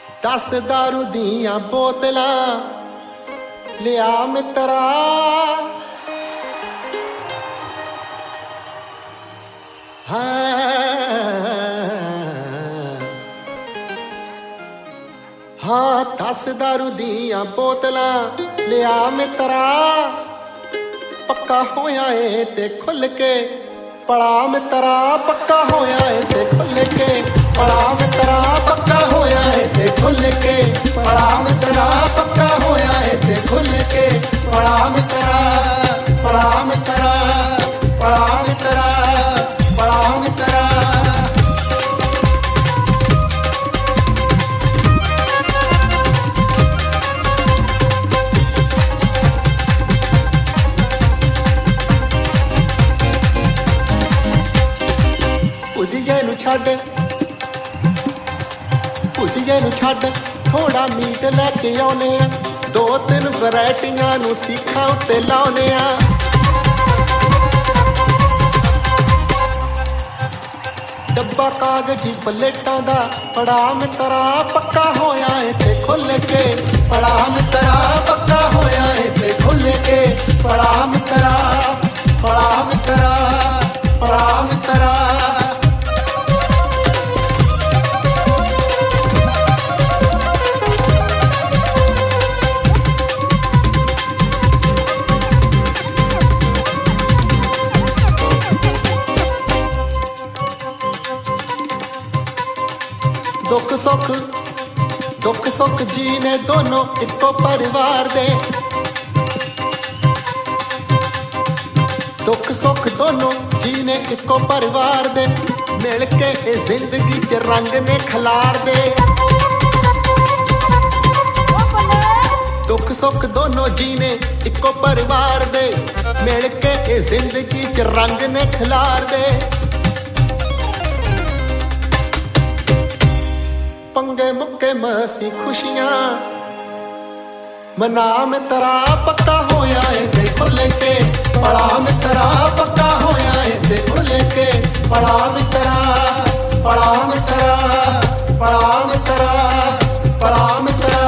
10 दारू दियां बोतलां लिया मित्रा, हाँ 10 दारू दियां बोतलां लिया मित्रा, पक्का होया ए ते खुल के पड़ा मित्रा, पक्का होया ए ते खुल के पड़ा मित्रा, पक्का होया ए ते खुल के पड़ा मित्रा, पक्का होया ए ते खुल के पड़ा मित्रा, पड़ा मित्रा, पड़ा मित्रा, पड़ा मित्रा। ਭੁਜੀਏ ਨੂੰ ਛੱਡ ਥੋੜਾ ਮੀਟ ਲੈ ਕੇ ਆਉਨੇ ਆ, 2-3 ਵੈਰਾਈਟੀਆਂ ਨੂੰ ਸੀਖਾਂ ਉੱਤੇ ਲਾਉਨੇ ਆ। ਡੱਬਾ ਕਾਗਜ਼ੀ ਪਲੇਟਾਂ ਦਾ ਪੜਾ ਮਿੱਤਰਾ, ਪੱਕਾ ਹੋਇਆ ਏ ਤੇ ਖੁੱਲ ਕੇ ਪੜਾ ਮਿੱਤਰਾ, ਪੱਕਾ ਹੋਇਆ ਏ ਤੇ ਖੁੱਲ ਕੇ ਪੜਾ ਮਿੱਤਰਾ, ਪੜਾ ਮਿੱਤਰਾ, ਪੜਾ ਮਿੱਤਰਾ। ਦੁੱਖ ਸੁੱਖ ਜੀ ਨੇ ਦੋਨੋਂ ਇੱਕੋ ਪਰਿਵਾਰ ਦੇ, ਦੁੱਖ ਸੁੱਖ ਦੋਨੋਂ ਜੀ ਨੇ ਇੱਕੋ ਪਰਿਵਾਰ ਦੇ, ਮਿਲ ਕੇ ਇਹ ਜ਼ਿੰਦਗੀ 'ਚ ਰੰਗ ਨੇ ਖਿਲਾਰ ਦੇ। ਦੁੱਖ ਸੁੱਖ ਦੋਨੋਂ ਜੀ ਨੇ ਇੱਕੋ ਪਰਿਵਾਰ ਦੇ, ਮਿਲ ਕੇ ਇਹ ਜ਼ਿੰਦਗੀ 'ਚ ਰੰਗ ਨੇ ਖਿਲਾਰ ਦੇ। पंगे मुक्के मसी खुशियां मना मित्रा, पक्का होया ए ते खुल के पड़ा मित्रा, पक्का होया ए ते खुल के पड़ा मित्रा, पड़ा मित्रा, पड़ा मित्रा, पड़ा मित्रा।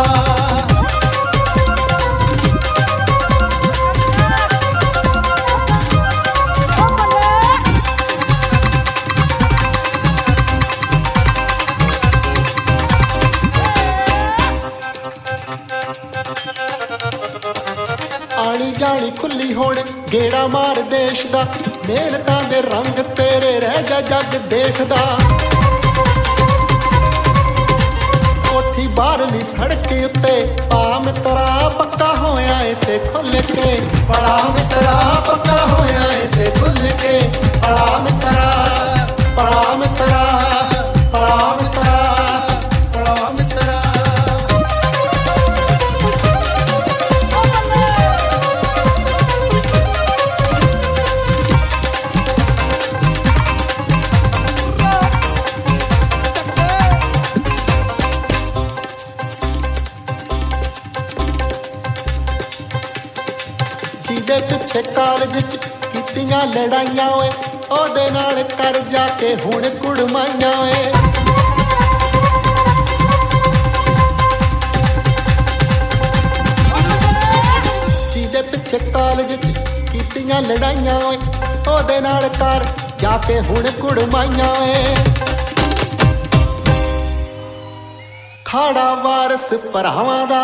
ਆਣੀ ਜਾਣੀ ਖੁੱਲੀ ਹੁਣ ਗੇੜਾ ਮਾਰ ਦੇਸ਼ ਦਾ, ਮਿਹਨਤਾਂ ਦੇ ਰੰਗ ਤੇਰੇ ਰਹਿ ਜਾ ਜੱਗ ਦੇਖਦਾ। ਕੋਠੀ ਬਾਹਰਲੀ ਸੜਕ ਉੱਤੇ ਪਾ ਮਿੱਤਰਾ, ਪੱਕਾ ਹੋਇਆ ਏ ਤੇ ਖੁੱਲ ਕੇ ਪੜਾ ਮਿੱਤਰਾ, ਪੱਕਾ ਹੋਇਆ ਏ ਤੇ ਖੁੱਲ ਕੇ ਪੜਾ ਮਿੱਤਰਾ, ਪੜਾ ਮਿੱਤਰਾ, ਪੜਾ ਮਿੱਤਰਾ, ਪੜਾ ਮਿੱਤਰਾ। ਜਿਹਦੇ ਪਿੱਛੇ ਕਾਲਜ 'ਚ ਕੀਤੀਆਂ ਲੜਾਈਆਂ ਓਏ, ਉਹਦੇ ਨਾਲ ਕਰ ਜਾ ਕੇ ਹੁਣ ਕੁੜਮਾਈਆਂ ਓਏ। ਜਿਹਦੇ ਪਿੱਛੇ ਕਾਲਜ 'ਚ ਕੀਤੀਆਂ ਲੜਾਈਆਂ ਓਏ, ਉਹਦੇ ਨਾਲ ਕਰ ਜਾ ਕੇ ਹੁਣ ਕੁੜਮਾਈਆਂ ਓਏ। ਖਾੜਾ ਵਾਰਸ ਭਰਾਵਾਂ ਦਾ,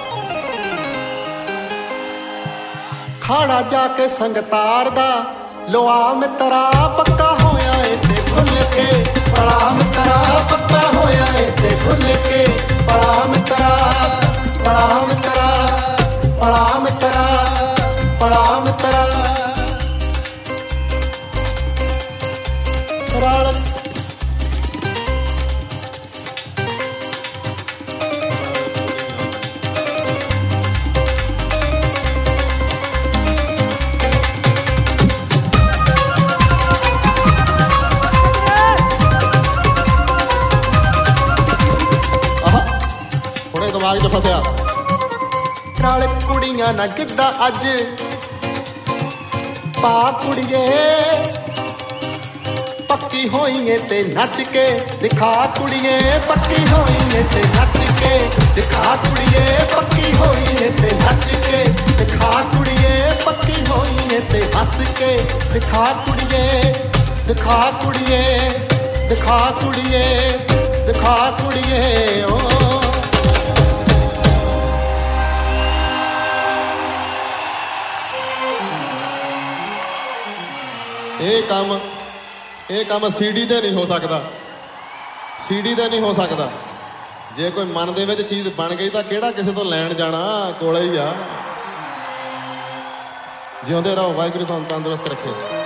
ਖਾੜਾ ਜਾ ਕੇ ਸੰਗਤਾਰ ਦਾ, ਲੋਆ ਮਿੱਤਰਾ, ਪੱਕਾ ਹੋਇਆ ਏ ਤੇ ਖੁੱਲ ਕੇ ਪੜਾ ਮਿੱਤਰਾ, ਪੱਕਾ ਹੋਇਆ ਏ ਤੇ ਖੁੱਲ ਕੇ ਪੜਾ ਮਿੱਤਰਾ, ਪੜਾ ਮਿੱਤਰਾ, ਪੜਾ ਮਿੱਤਰਾ, ਪੜਾ ਮਿੱਤਰਾ। ਦਿਮਾਗ 'ਚ ਫਸਿਆ ਨਾਲ ਕੁੜੀਆਂ ਨਾ ਗਿੱਧਾ ਅੱਜ ਪਾ ਕੁੜੀਏ, ਪੱਕੀ ਹੋਈਏ ਤੇ ਨੱਚ ਕੇ ਦਿਖਾ ਕੁੜੀਏ, ਪੱਕੀ ਹੋਈਏ ਤੇ ਨੱਚ ਕੇ दिखा कुड़िए दिखा कुड़िए दिखा कुड़िए दिखा कुड़िए ओ ਇਹ ਕੰਮ ਸੀਡੀ ਤੇ ਨਹੀਂ ਹੋ ਸਕਦਾ ਸੀਡੀ ਤੇ ਨਹੀਂ ਹੋ ਸਕਦਾ ਜੇ ਕੋਈ ਮਨ ਦੇ ਵਿੱਚ ਚੀਜ਼ ਬਣ ਗਈ ਤਾਂ ਕਿਹੜਾ ਕਿਸੇ ਤੋਂ ਲੈਣ ਜਾਣਾ ਕੋਲੇ ਹੀ ਆ ਜਿਉਂਦੇ ਰਹੋ ਵਾਹਿਗੁਰੂ ਤੁਹਾਨੂੰ ਤੰਦਰੁਸਤ ਰੱਖੇ